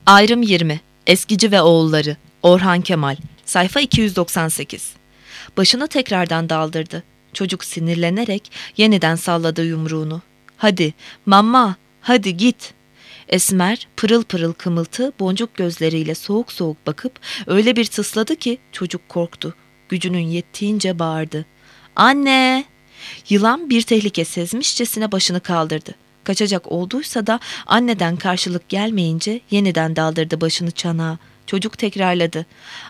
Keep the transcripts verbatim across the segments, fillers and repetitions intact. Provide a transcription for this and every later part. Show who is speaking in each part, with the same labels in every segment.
Speaker 1: Ayrım yirmi. Eskici ve Oğulları. Orhan Kemal. Sayfa iki yüz doksan sekiz. Başını tekrardan daldırdı. Çocuk sinirlenerek yeniden salladı yumruğunu. Hadi, mamma, hadi git. Esmer pırıl pırıl kımıltı boncuk gözleriyle soğuk soğuk bakıp öyle bir tısladı ki çocuk korktu. Gücünün yettiğince bağırdı. Anne! Yılan bir tehlike sezmişçesine başını kaldırdı. Kaçacak olduysa da anneden karşılık gelmeyince yeniden daldırdı başını çanağa. Çocuk tekrarladı.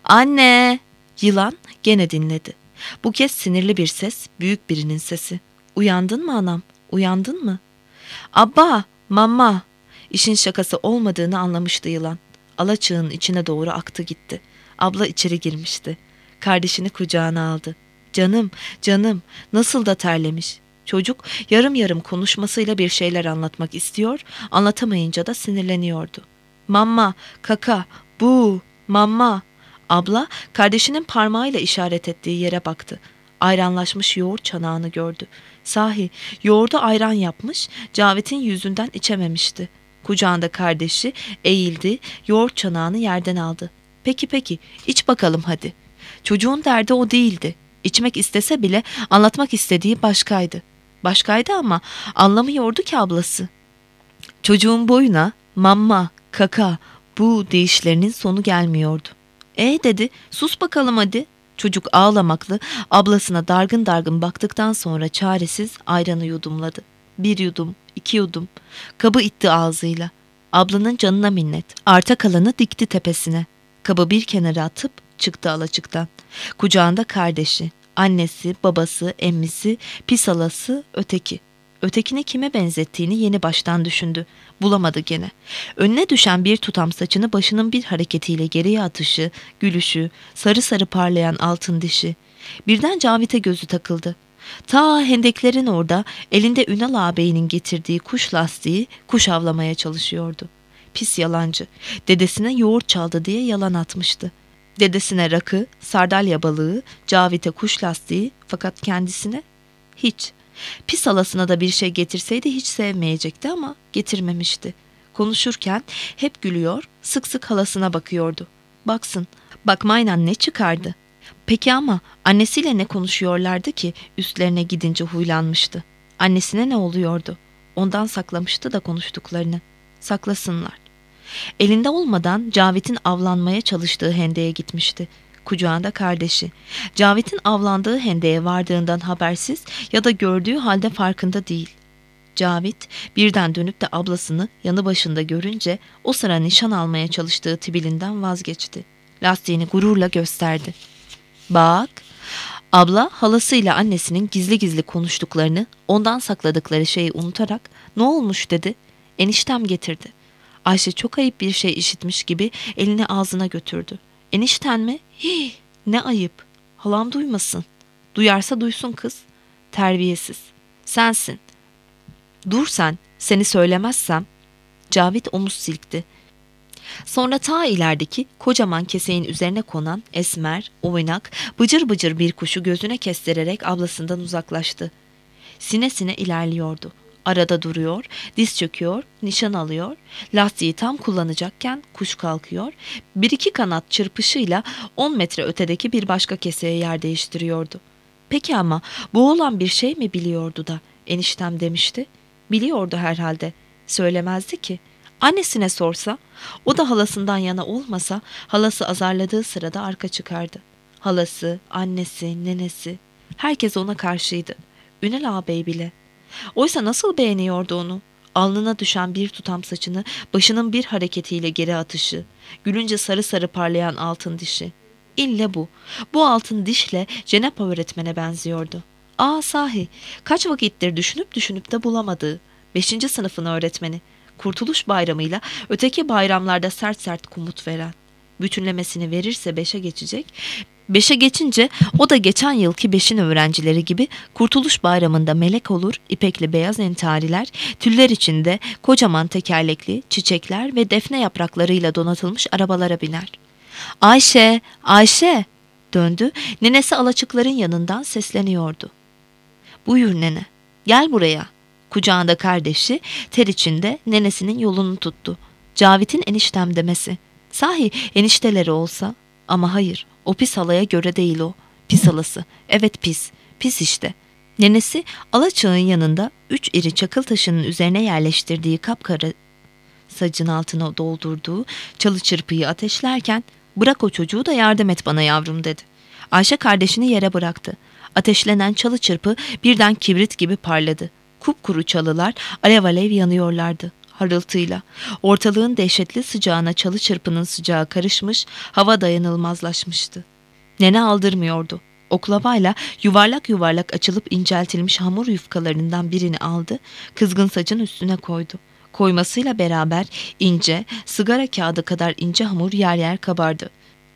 Speaker 1: Anne! Yılan gene dinledi. Bu kez sinirli bir ses, büyük birinin sesi. Uyandın mı anam? Uyandın mı? Abba! Mama! İşin şakası olmadığını anlamıştı yılan. Alaçığın içine doğru aktı gitti. Abla içeri girmişti. Kardeşini kucağına aldı. Canım, canım, nasıl da terlemiş. Çocuk yarım yarım konuşmasıyla bir şeyler anlatmak istiyor, anlatamayınca da sinirleniyordu. Mamma, kaka, bu, mamma. Abla kardeşinin parmağıyla işaret ettiği yere baktı. Ayranlaşmış yoğurt çanağını gördü. Sahi yoğurdu ayran yapmış, Cavit'in yüzünden içememişti. Kucağında kardeşi eğildi, yoğurt çanağını yerden aldı. Peki peki, iç bakalım hadi. Çocuğun derdi o değildi. İçmek istese bile anlatmak istediği başkaydı. Başkaydı ama anlamıyordu ki ablası. Çocuğun boyuna mamma, kaka, bu deyişlerinin sonu gelmiyordu. E dedi, sus bakalım hadi. Çocuk ağlamaklı, ablasına dargın dargın baktıktan sonra çaresiz ayranı yudumladı. Bir yudum, iki yudum. Kabı itti ağzıyla. Ablanın canına minnet. Arta kalanı dikti tepesine. Kabı bir kenara atıp çıktı Alaçık'tan. Kucağında kardeşi, annesi, babası, emmisi, pis halası, öteki. Ötekini kime benzettiğini yeni baştan düşündü. Bulamadı gene. Önüne düşen bir tutam saçını başının bir hareketiyle geriye atışı, gülüşü, sarı sarı parlayan altın dişi. Birden Cavit'e gözü takıldı. Ta hendeklerin orada elinde Ünal ağabeyinin getirdiği kuş lastiği kuş avlamaya çalışıyordu. Pis yalancı. Dedesine yoğurt çaldı diye yalan atmıştı. Dedesine rakı, sardalya balığı, Cavit'e kuş lastiği, fakat kendisine hiç. Pis halasına da bir şey getirseydi hiç sevmeyecekti ama getirmemişti. Konuşurken hep gülüyor, sık sık halasına bakıyordu. Baksın, bakmayla ne çıkardı? Peki ama annesiyle ne konuşuyorlardı ki üstlerine gidince huylanmıştı? Annesine ne oluyordu? Ondan saklamıştı da konuştuklarını. Saklasınlar. Elinde olmadan Cavit'in avlanmaya çalıştığı hendeğe gitmişti. Kucağında kardeşi. Cavit'in avlandığı hendeğe vardığından habersiz ya da gördüğü halde farkında değil. Cavit birden dönüp de ablasını yanı başında görünce o sıra nişan almaya çalıştığı tibilinden vazgeçti. Lastiğini gururla gösterdi. Bak, abla halasıyla annesinin gizli gizli konuştuklarını, ondan sakladıkları şeyi unutarak ne olmuş dedi. Eniştem getirdi. Ayşe çok ayıp bir şey işitmiş gibi elini ağzına götürdü. Enişten mi? Hii, ne ayıp. Halam duymasın. Duyarsa duysun kız. Terbiyesiz. Sensin. Dur sen, seni söylemezsem. Cavit omuz silkti. Sonra ta ilerideki kocaman keseğin üzerine konan esmer, oynak, bıcır bıcır bir kuşu gözüne kestirerek ablasından uzaklaştı. Sine sine ilerliyordu. Arada duruyor, diz çöküyor, nişan alıyor, lastiği tam kullanacakken kuş kalkıyor, bir iki kanat çırpışıyla on metre ötedeki bir başka keseye yer değiştiriyordu. Peki ama bu olan bir şey mi biliyordu da eniştem demişti? Biliyordu herhalde, söylemezdi ki. Annesine sorsa, o da halasından yana olmasa halası azarladığı sırada arka çıkardı. Halası, annesi, nenesi, herkes ona karşıydı. Ünal ağabey bile. Oysa nasıl beğeniyordu onu? Alnına düşen bir tutam saçını başının bir hareketiyle geri atışı, gülünce sarı sarı parlayan altın dişi. İlle bu. Bu altın dişle Cenap öğretmene benziyordu. Aa sahi, kaç vakittir düşünüp düşünüp de bulamadığı. Beşinci sınıfın öğretmeni. Kurtuluş bayramıyla öteki bayramlarda sert sert komut veren. Bütünlemesini verirse beşe geçecek. Beşe geçince o da geçen yılki beşin öğrencileri gibi Kurtuluş Bayramı'nda melek olur, ipekli beyaz entariler, tüller içinde kocaman tekerlekli, çiçekler ve defne yapraklarıyla donatılmış arabalara biner. Ayşe, Ayşe! Döndü, nenesi Alaçıkların yanından sesleniyordu. Buyur nene, gel buraya. Kucağında kardeşi, ter içinde nenesinin yolunu tuttu. Cavit'in eniştem demesi. Sahi enişteleri olsa, ama hayır, o pis halaya göre değil o. Pis halası, evet pis, pis işte. Nenesi alaçığın yanında üç iri çakıl taşının üzerine yerleştirdiği kapkara sacın altına doldurduğu çalı çırpıyı ateşlerken, "Bırak o çocuğu da yardım et bana yavrum," dedi. Ayşe kardeşini yere bıraktı. Ateşlenen çalı çırpı birden kibrit gibi parladı. Kupkuru çalılar alev alev yanıyorlardı harıltıyla. Ortalığın dehşetli sıcağına çalı çırpının sıcağı karışmış, hava dayanılmazlaşmıştı. Nene aldırmıyordu. Oklavayla yuvarlak yuvarlak açılıp inceltilmiş hamur yufkalarından birini aldı, kızgın sacın üstüne koydu. Koymasıyla beraber ince, sigara kağıdı kadar ince hamur yer yer kabardı.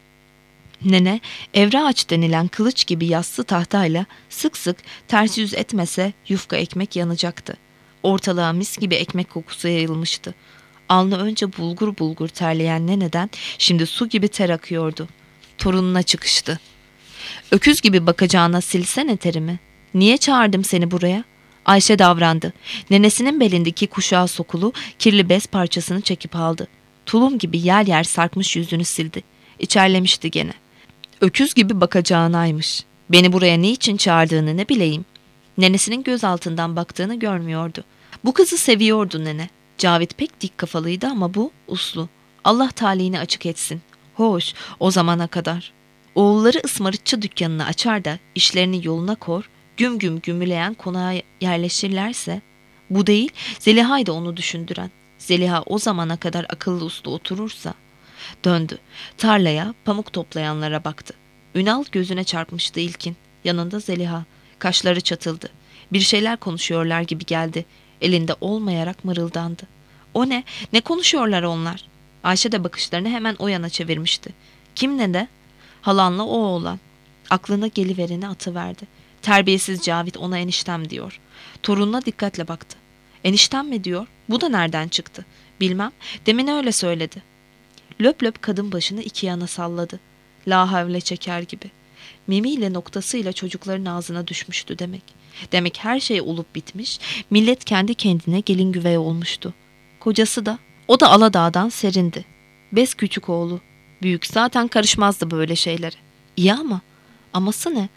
Speaker 1: Nene, evre ağaç denilen kılıç gibi yassı tahtayla sık sık ters yüz etmese yufka ekmek yanacaktı. Ortalığa mis gibi ekmek kokusu yayılmıştı. Alnı önce bulgur bulgur terleyen neneden şimdi su gibi ter akıyordu. Torununa çıkıştı. "Öküz gibi bakacağına silsene terimi. Niye çağırdım seni buraya?" Ayşe davrandı. Nenesinin belindeki kuşağı sokulu kirli bez parçasını çekip aldı. Tulum gibi yer yer sarkmış yüzünü sildi. İçerlemişti gene. "Öküz gibi bakacağınaymış. Beni buraya niçin çağırdığını ne bileyim." Nenesinin göz altından baktığını görmüyordu. Bu kızı seviyordu nene. Cavit pek dik kafalıydı ama bu uslu. Allah talihini açık etsin. Hoş, o zamana kadar. Oğulları ısmarıtçı dükkanını açar da işlerini yoluna kor, güm güm gümüleyen konağa yerleşirlerse, bu değil Zeliha'yı onu düşündüren. Zeliha o zamana kadar akıllı uslu oturursa. Döndü. Tarlaya, pamuk toplayanlara baktı. Ünal gözüne çarpmıştı ilkin. Yanında Zeliha. Kaşları çatıldı. Bir şeyler konuşuyorlar gibi geldi. Elinde olmayarak mırıldandı. "O ne? Ne konuşuyorlar onlar?" Ayşe de bakışlarını hemen o yana çevirmişti. "Kim ne de?" "Halanla o oğlan." Aklına gelivereni atıverdi. Terbiyesiz Cavit ona eniştem diyor. Torununa dikkatle baktı. "Eniştem mi diyor? Bu da nereden çıktı?" "Bilmem. Demin öyle söyledi." Löp löp kadın başını iki yana salladı. La havle çeker gibi. Mimiyle noktasıyla çocukların ağzına düşmüştü demek. Demek her şey olup bitmiş, millet kendi kendine gelin güvey olmuştu. Kocası da, o da Aladağ'dan serindi. Bez küçük oğlu. Büyük zaten karışmazdı böyle şeylere. İyi ama, aması ne?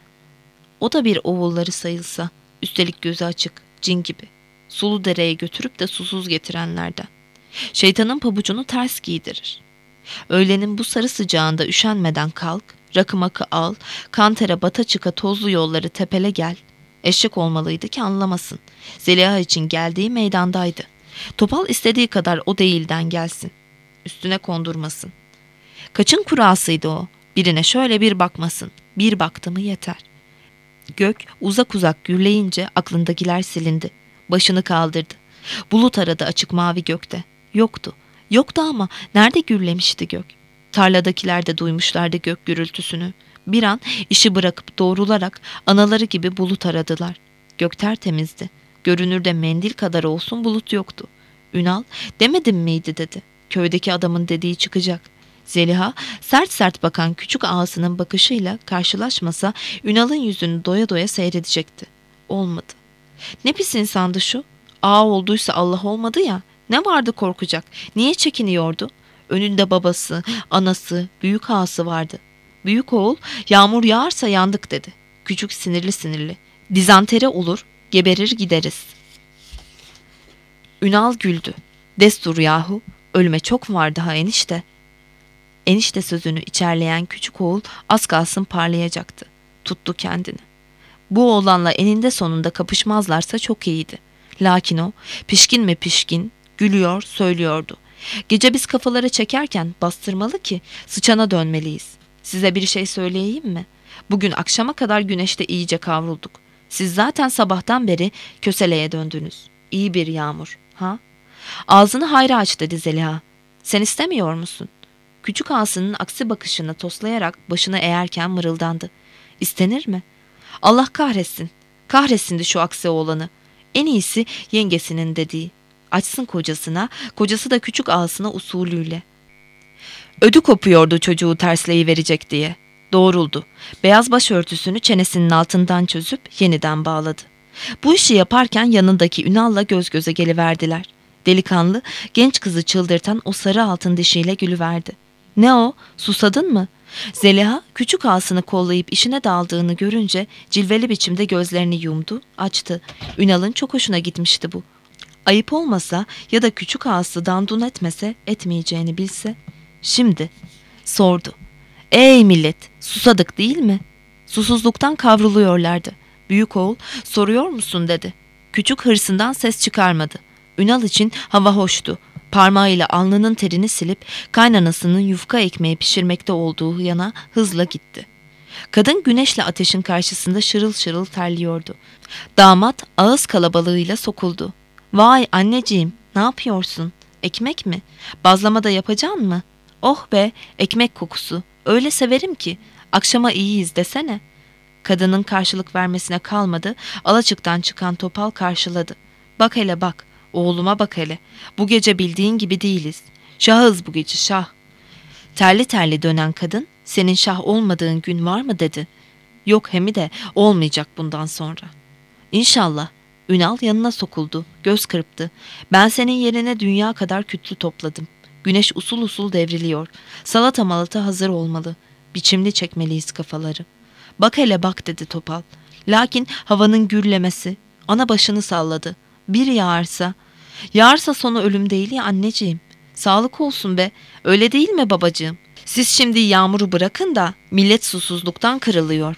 Speaker 1: O da bir oğulları sayılsa, üstelik gözü açık, cin gibi. Sulu dereye götürüp de susuz getirenlerden. Şeytanın pabucunu ters giydirir. Öğlenin bu sarı sıcağında üşenmeden kalk, rakı makı al, kantere bata çıka tozlu yolları tepele gel. Eşek olmalıydı ki anlamasın. Zeliha için geldiği meydandaydı. Topal istediği kadar o değilden gelsin. Üstüne kondurmasın. Kaçın kurasıydı o. Birine şöyle bir bakmasın. Bir baktı mı yeter. Gök uzak uzak gürleyince aklındakiler silindi. Başını kaldırdı. Bulut aradı açık mavi gökte. Yoktu. Yoktu ama nerede gürlemişti gök? Tarladakiler de duymuşlardı gök gürültüsünü. Bir an işi bırakıp doğrularak anaları gibi bulut aradılar. Gök tertemizdi. Görünürde mendil kadar olsun bulut yoktu. Ünal, "Demedim miydi?" dedi. Köydeki adamın dediği çıkacak. Zeliha sert sert bakan küçük ağasının bakışıyla karşılaşmasa Ünal'ın yüzünü doya doya seyredecekti. Olmadı. Ne pis insandı şu. Ağa olduysa Allah olmadı ya. Ne vardı korkacak? Niye çekiniyordu? Önünde babası, anası, büyük ağası vardı. Büyük oğul, "Yağmur yağarsa yandık," dedi. Küçük sinirli sinirli. "Dizantere olur, geberir gideriz." Ünal güldü. "Destur yahu, ölüme çok mu var daha enişte?" Enişte sözünü içerleyen küçük oğul az kalsın parlayacaktı. Tuttu kendini. Bu oğlanla eninde sonunda kapışmazlarsa çok iyiydi. Lakin o, pişkin mi pişkin, gülüyor, söylüyordu. "Gece biz kafaları çekerken bastırmalı ki sıçana dönmeliyiz. Size bir şey söyleyeyim mi? Bugün akşama kadar güneşte iyice kavrulduk. Siz zaten sabahtan beri köseleye döndünüz. İyi bir yağmur, ha?" "Ağzını hayra aç," dedi Zeliha. "Sen istemiyor musun?" Küçük ağasının aksi bakışını toslayarak başını eğerken mırıldandı. "İstenir mi? Allah kahretsin. Kahretsin de şu aksi oğlanı. En iyisi yengesinin dediği. Açsın kocasına, kocası da küçük ağasına usulüyle." Ödü kopuyordu çocuğu tersleyi verecek diye. Doğruldu. Beyaz başörtüsünü çenesinin altından çözüp yeniden bağladı. Bu işi yaparken yanındaki Ünal'la göz göze geliverdiler. Delikanlı genç kızı çıldırtan o sarı altın dişiyle gülüverdi. Ne o? Susadın mı? Zeliha küçük ağasını kollayıp işine daldığını görünce cilveli biçimde gözlerini yumdu, açtı. Ünal'ın çok hoşuna gitmişti bu. Ayıp olmasa ya da küçük ağası dandun etmese, etmeyeceğini bilse. Şimdi sordu. Ey millet, susadık değil mi? Susuzluktan kavruluyorlardı. Büyük oğul, soruyor musun dedi. Küçük hırsından ses çıkarmadı. Ünal için hava hoştu. Parmağıyla alnının terini silip kaynanasının yufka ekmeği pişirmekte olduğu yana hızla gitti. Kadın güneşle ateşin karşısında şırıl şırıl terliyordu. Damat ağız kalabalığıyla sokuldu. Vay anneciğim, ne yapıyorsun? Ekmek mi? Bazlama da yapacaksın mı? Oh be, ekmek kokusu. Öyle severim ki. Akşama iyiyiz desene. Kadının karşılık vermesine kalmadı. Alaçıktan çıkan topal karşıladı. Bak hele bak. Oğluma bak hele. Bu gece bildiğin gibi değiliz. Şahız bu gece şah. Terli terli dönen kadın, senin şah olmadığın gün var mı dedi. Yok hemi de olmayacak bundan sonra. İnşallah. Ünal yanına sokuldu. Göz kırptı. Ben senin yerine dünya kadar kütlü topladım. Güneş usul usul devriliyor. Salata malata hazır olmalı. Biçimli çekmeliyiz kafaları. Bak hele bak dedi topal. Lakin havanın gürlemesi. Ana başını salladı. Bir yağarsa. Yağarsa sonu ölüm değil ya anneciğim. Sağlık olsun be. Öyle değil mi babacığım? Siz şimdi yağmuru bırakın da millet susuzluktan kırılıyor.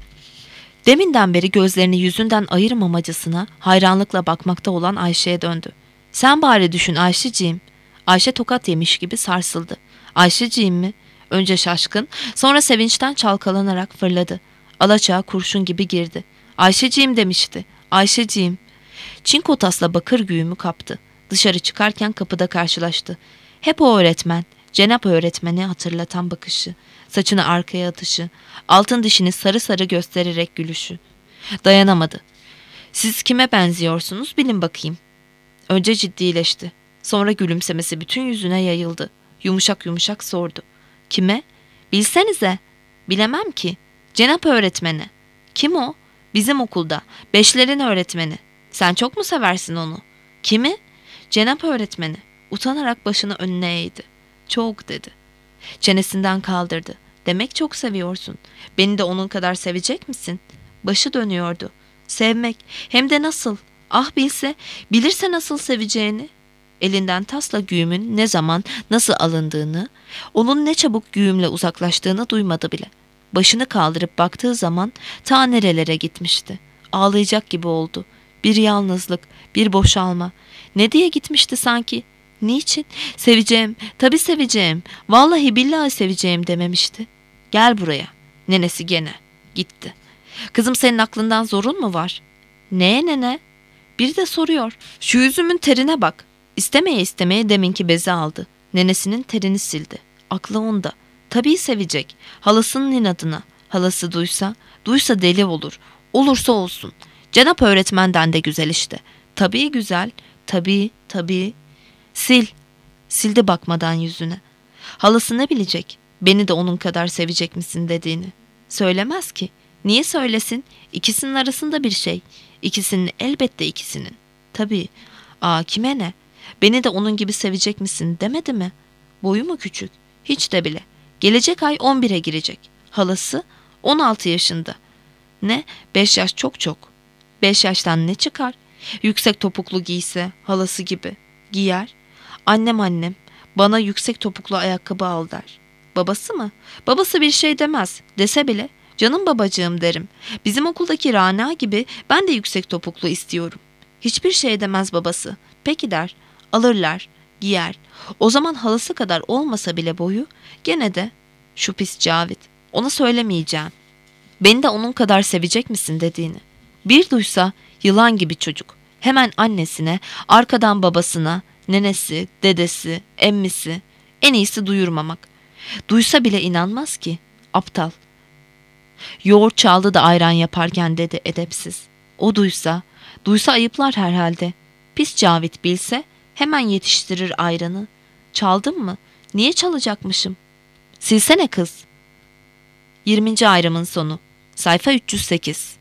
Speaker 1: Deminden beri gözlerini yüzünden ayırmamacasına hayranlıkla bakmakta olan Ayşe'ye döndü. Sen bari düşün Ayşeciğim. Ayşe tokat yemiş gibi sarsıldı. Ayşeciğim mi? Önce şaşkın, sonra sevinçten çalkalanarak fırladı. Alaçağa kurşun gibi girdi. Ayşeciğim demişti. Ayşeciğim. Çinko tasla bakır güğümü kaptı. Dışarı çıkarken kapıda karşılaştı. Hep o öğretmen, Cenap öğretmeni hatırlatan bakışı, saçını arkaya atışı, altın dişini sarı sarı göstererek gülüşü. Dayanamadı. Siz kime benziyorsunuz bilin bakayım. Önce ciddileşti. Sonra gülümsemesi bütün yüzüne yayıldı. Yumuşak yumuşak sordu. Kime? Bilsenize. Bilemem ki. Cenap öğretmeni. Kim o? Bizim okulda. Beşlerin öğretmeni. Sen çok mu seversin onu? Kimi? Cenap öğretmeni. Utanarak başını önüne eğdi. Çok dedi. Çenesinden kaldırdı. Demek çok seviyorsun. Beni de onun kadar sevecek misin? Başı dönüyordu. Sevmek. Hem de nasıl? Ah bilse, bilirse nasıl seveceğini. Elinden tasla güğümün ne zaman, nasıl alındığını, onun ne çabuk güğümle uzaklaştığını duymadı bile. Başını kaldırıp baktığı zaman ta nerelere gitmişti. Ağlayacak gibi oldu. Bir yalnızlık, bir boşalma. Ne diye gitmişti sanki? Niçin? Seveceğim, tabii seveceğim, vallahi billahi seveceğim dememişti. Gel buraya. Nenesi gene. Gitti. Kızım senin aklından zorun mu var? Neye nene? Bir de soruyor. Şu yüzümün terine bak. İstemeye istemeye deminki bezi aldı. Nenesinin terini sildi. Aklı onda. Tabii sevecek. Halasının inadına. Halası duysa, duysa deli olur. Olursa olsun. Cenap öğretmenden de güzel işte. Tabii güzel. Tabii, tabii. Sil. Sildi bakmadan yüzüne. Halası ne bilecek? Beni de onun kadar sevecek misin dediğini. Söylemez ki. Niye söylesin? İkisinin arasında bir şey. İkisinin elbette ikisinin. Tabii. Aa kime ne? Beni de onun gibi sevecek misin demedi mi? Boyu mu küçük? Hiç de bile. Gelecek ay on bire girecek. Halası on altı yaşında. Ne? beş yaş çok çok. beş yaştan ne çıkar? Yüksek topuklu giyse halası gibi. Giyer. Annem annem bana yüksek topuklu ayakkabı al der. Babası mı? Babası bir şey demez. Dese bile canım babacığım derim. Bizim okuldaki Rana gibi ben de yüksek topuklu istiyorum. Hiçbir şey demez babası. Peki der. Alırlar. Giyer. O zaman halası kadar olmasa bile boyu gene de şu pis Cavit. Ona söylemeyeceğim. Beni de onun kadar sevecek misin dediğini. Bir duysa yılan gibi çocuk. Hemen annesine, arkadan babasına, nenesi, dedesi, emmisi. En iyisi duyurmamak. Duysa bile inanmaz ki. Aptal. Yoğurt çaldı da ayran yaparken dedi edepsiz. O duysa, duysa ayıplar herhalde. Pis Cavit bilse hemen yetiştirir ayranı. Çaldım mı? Niye çalacakmışım? Silsene kız. yirminci ayrımın sonu. Sayfa üç yüz sekiz.